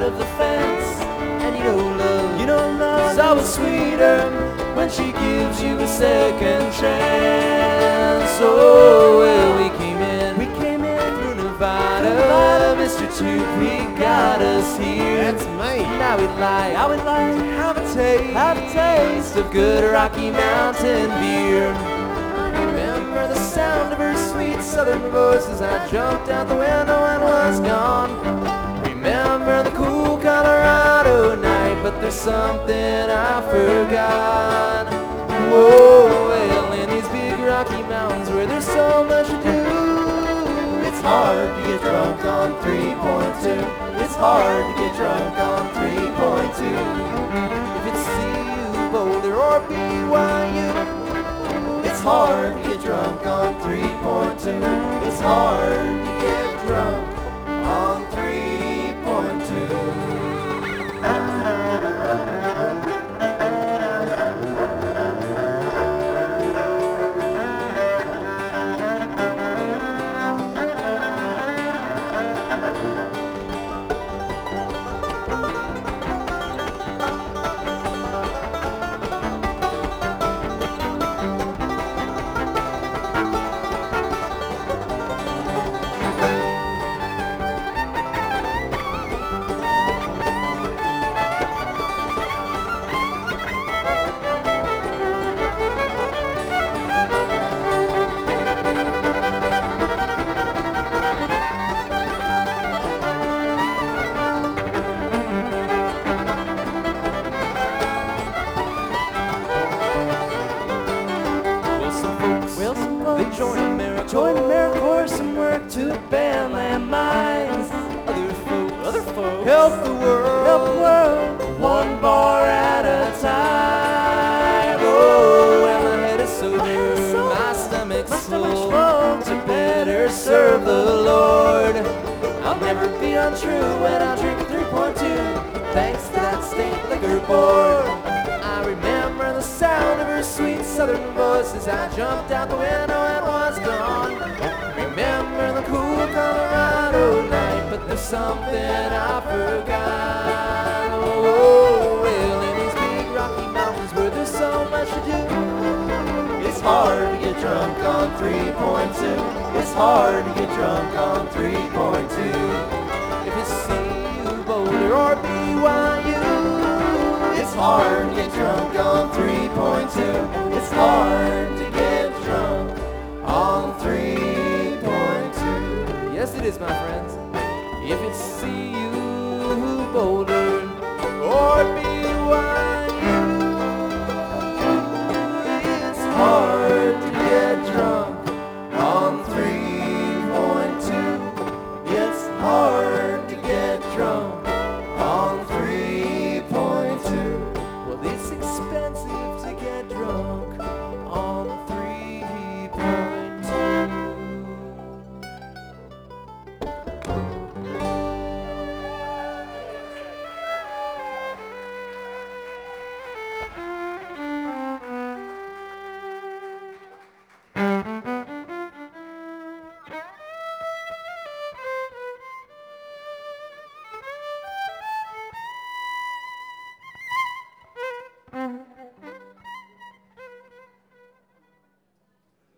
of the fence. And you know love is always sweeter when she gives you a second chance. Oh, well, we came in through Nevada. Mr. Toothpick got us here. That's me. Now I would like to have a taste of good Rocky Mountain beer. Remember the sound of her sweet southern voice as I jumped out the window and was gone. Remember the cool Colorado night, but there's something I forgot. Whoa, well, in these big Rocky Mountains where there's so much to do, it's hard to get drunk on 3.2. It's hard to get drunk on 3.2. If it's CU, Boulder, or BYU, it's hard to get drunk on 3.2. It's hard to get drunk on 3.2. They joined AmeriCorps and worked to ban landmines. Other folks help the world, one bar at a time. Oh, well, my head is sober, my stomach's full. To better serve the Lord, I'll never be untrue when I drink a 3.2. Thanks to that state liquor board. I remember the sound of her sweet southern voice as I jumped out the window and was gone. Remember the cool Colorado night, but there's something I forgot. Oh, well, in these big Rocky Mountains where there's so much to do, it's hard to get drunk on 3.2. It's hard to get drunk on 3.2. If it's CU, Boulder, or BYU, it's hard to get drunk on 3.2. It's hard to get drunk on 3.2. Yes, it is, my friends. If it's CU, Boulder, or BYU, it's hard to get drunk on 3.2. It's hard to get drunk on 3.2. Well, it's expensive to get drunk on 3.2.